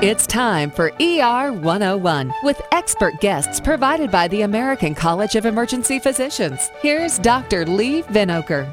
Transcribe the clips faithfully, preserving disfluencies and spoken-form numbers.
It's time for E R one oh one with expert guests provided by the American College of Emergency Physicians. Here's Doctor Lee Vinokur.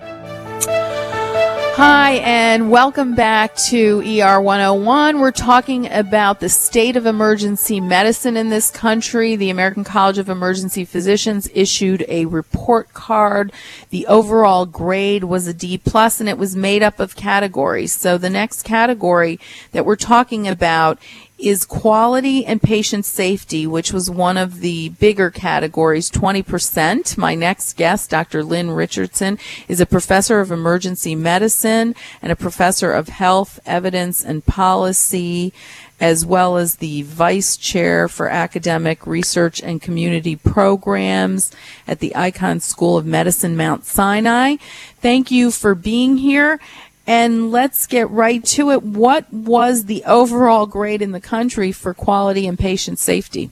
Hi, and welcome back to E R one oh one. We're talking about the state of emergency medicine in this country. The American College of Emergency Physicians issued a report card. The overall grade was a D plus, and it was made up of categories. So the next category that we're talking about is quality and patient safety, which was one of the bigger categories, twenty percent. My next guest, Doctor Lynn Richardson, is a professor of emergency medicine and a professor of health, evidence, and policy, as well as the vice chair for academic research and community programs at the Icahn School of Medicine, Mount Sinai. Thank you for being here. And let's get right to it. What was the overall grade in the country for quality and patient safety?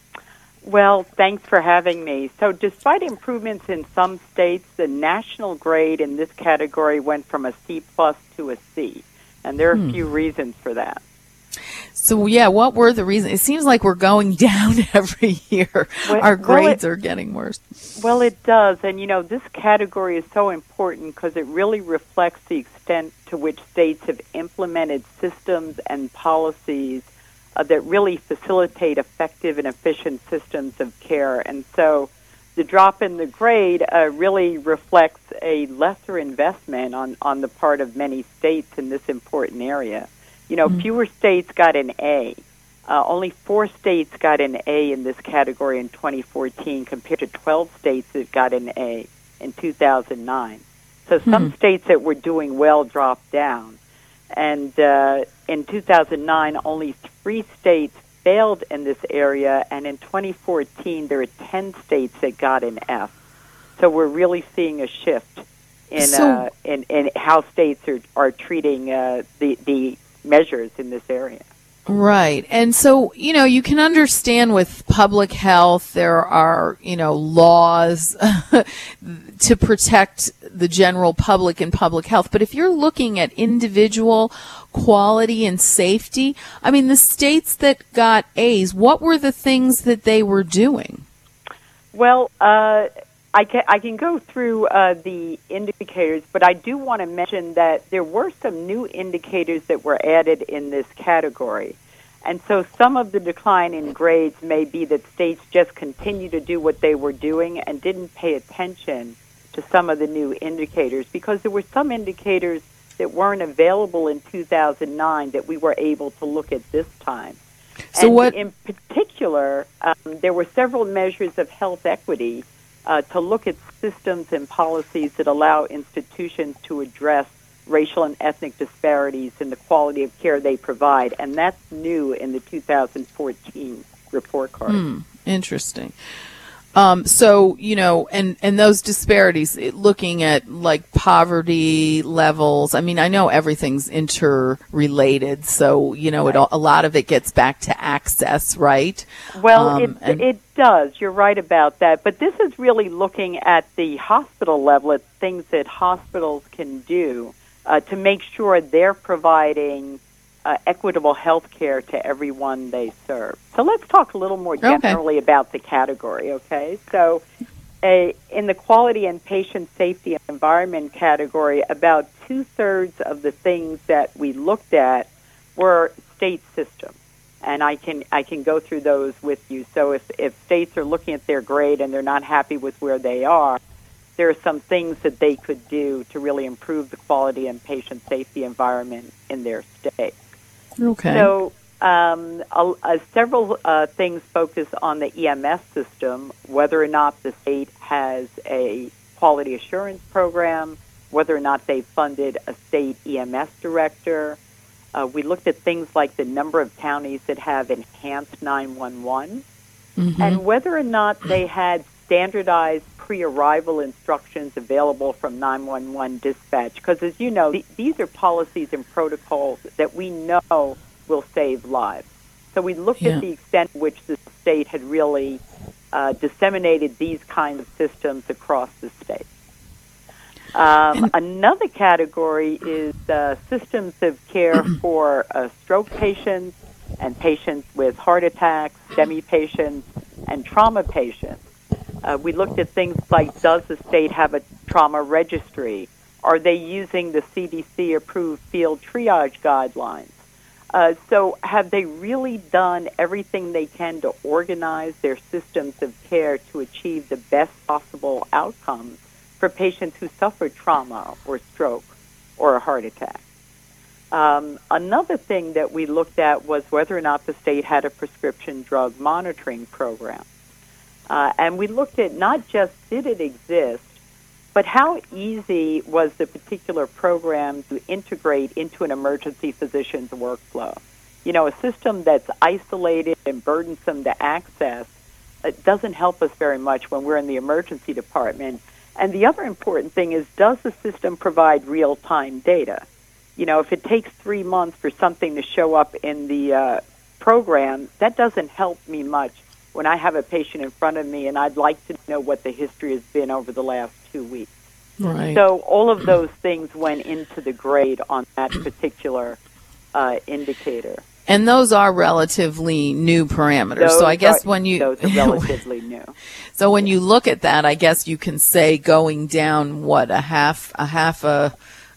Well, thanks for having me. So despite improvements in some states, the national grade in this category went from a C plus to a C. And there are hmm. a few reasons for that. So, yeah, what were the reasons? It seems like we're going down every year. Well, Our grades well, it, are getting worse. Well, it does. And, you know, this category is so important because it really reflects the extent to which states have implemented systems and policies uh, that really facilitate effective and efficient systems of care. And so the drop in the grade uh, really reflects a lesser investment on, on the part of many states in this important area. You know, mm-hmm. fewer states got an A. Uh, only four states got an A in this category in twenty fourteen compared to twelve states that got an A in two thousand nine. So some mm-hmm. states that were doing well dropped down. And uh, in two thousand nine, only three states failed in this area, and in twenty fourteen, there are ten states that got an F. So we're really seeing a shift in so, uh, in, in how states are, are treating uh, the, the measures in this area. Right. And so, you know, you can understand with public health, there are, you know, laws to protect the general public and public health. But if you're looking at individual quality and safety, I mean, the states that got A's, what were the things that they were doing? Well, uh, I can, I can go through uh, the indicators, but I do want to mention that there were some new indicators that were added in this category. And so some of the decline in grades may be that states just continue to do what they were doing and didn't pay attention to some of the new indicators, because there were some indicators that weren't available in two thousand nine that we were able to look at this time. So and what? In particular, um, there were several measures of health equity Uh, to look at systems and policies that allow institutions to address racial and ethnic disparities in the quality of care they provide. And that's new in the two thousand fourteen report card. Hmm, interesting. Um, so, you know, and, and those disparities, it, looking at like poverty levels, I mean, I know everything's interrelated, so, you know, right. it all, a lot of it gets back to access, right? Well, um, it, and, it does. You're right about that. But this is really looking at the hospital level, at things that hospitals can do uh, to make sure they're providing Uh, equitable health care to everyone they serve. So let's talk a little more generally okay. about the category, okay? So uh, in the quality and patient safety and environment category, about two-thirds of the things that we looked at were state systems. And I can I can go through those with you. So if, if states are looking at their grade and they're not happy with where they are, there are some things that they could do to really improve the quality and patient safety environment in their state. Okay. So um, uh, uh, several uh, things focus on the E M S system, whether or not the state has a quality assurance program, whether or not they funded a state E M S director. Uh, we looked at things like the number of counties that have enhanced nine one one, mm-hmm. and whether or not they had standardized pre-arrival instructions available from nine one one dispatch. Because, as you know, th- these are policies and protocols that we know will save lives. So we looked yeah. at the extent to which the state had really uh, disseminated these kinds of systems across the state. Um, another category is uh, systems of care for uh, stroke patients, and patients with heart attacks, STEMI patients, and trauma patients. Uh, we looked at things like, does the state have a trauma registry? Are they using the C D C-approved field triage guidelines? Uh, so have they really done everything they can to organize their systems of care to achieve the best possible outcomes for patients who suffer trauma or stroke or a heart attack? Um, another thing that we looked at was whether or not the state had a prescription drug monitoring program. Uh, and we looked at not just did it exist, but how easy was the particular program to integrate into an emergency physician's workflow? You know, a system that's isolated and burdensome to access, it doesn't help us very much when we're in the emergency department. And the other important thing is, does the system provide real-time data? You know, if it takes three months for something to show up in the uh, program, that doesn't help me much when I have a patient in front of me and I'd like to know what the history has been over the last two weeks. Right. So all of those things went into the grade on that particular uh, indicator. And those are relatively new parameters. Those so I guess are, when you those are relatively new. So when you look at that, I guess you can say going down what a half a half a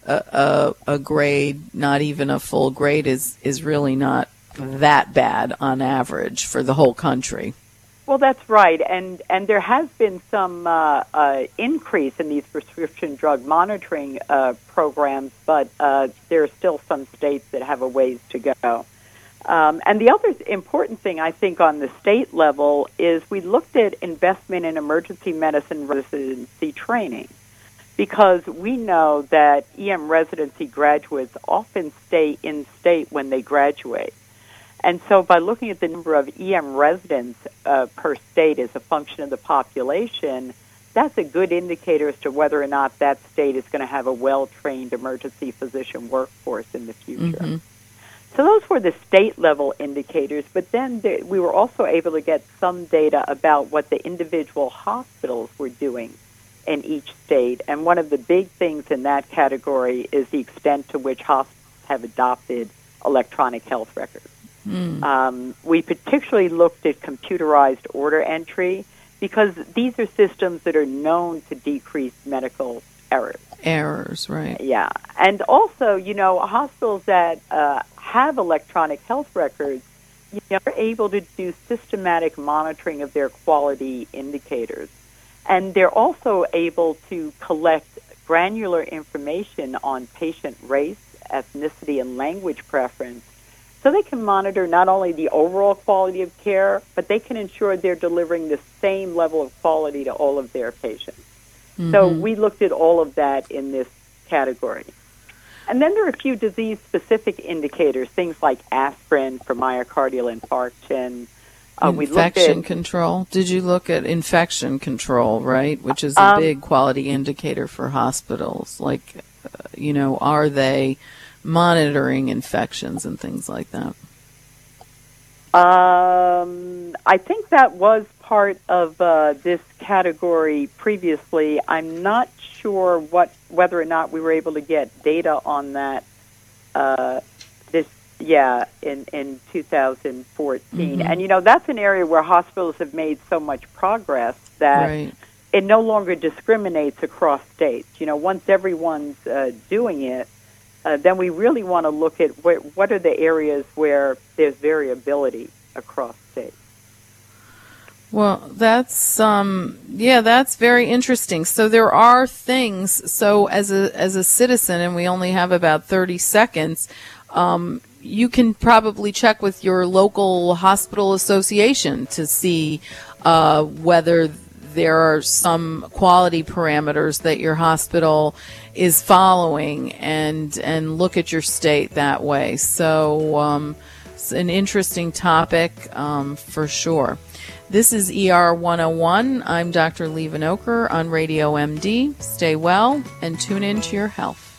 a, a grade, not even a full grade, is is really not that bad on average for the whole country. Well, that's right, and and there has been some uh, uh, increase in these prescription drug monitoring uh, programs, but uh, there are still some states that have a ways to go. Um, and the other important thing, I think, on the state level is we looked at investment in emergency medicine residency training, because we know that E M residency graduates often stay in state when they graduate. And so by looking at the number of E M residents uh, per state as a function of the population, that's a good indicator as to whether or not that state is going to have a well-trained emergency physician workforce in the future. Mm-hmm. So those were the state-level indicators, but then there, we were also able to get some data about what the individual hospitals were doing in each state. And one of the big things in that category is the extent to which hospitals have adopted electronic health records. Mm. Um, we particularly looked at computerized order entry because these are systems that are known to decrease medical errors. Errors, right. Yeah. And also, you know, hospitals that uh, have electronic health records, you know, are able to do systematic monitoring of their quality indicators. And they're also able to collect granular information on patient race, ethnicity, and language preference, so they can monitor not only the overall quality of care, but they can ensure they're delivering the same level of quality to all of their patients. Mm-hmm. So we looked at all of that in this category. And then there are a few disease-specific indicators, things like aspirin for myocardial infarction. Uh, we infection looked at, control. Did you look at infection control, right, which is a um, big quality indicator for hospitals? Like, uh, you know, are they monitoring infections and things like that? Um, I think that was part of uh, this category previously. I'm not sure what whether or not we were able to get data on that uh, this yeah in in two thousand fourteen. Mm-hmm. And you know, that's an area where hospitals have made so much progress that right. it no longer discriminates across states. You know, once everyone's uh, doing it, Uh, then we really want to look at wh- what are the areas where there's variability across states. Well, that's um, yeah, that's very interesting. So there are things. So as a as a citizen, and we only have about thirty seconds, um, you can probably check with your local hospital association to see uh, whether there are some quality parameters that your hospital is following, and and look at your state that way. So um, it's an interesting topic um, for sure. This is E R one oh one. I'm Doctor Lee Vanoker on Radio M D. Stay well and tune in to your health.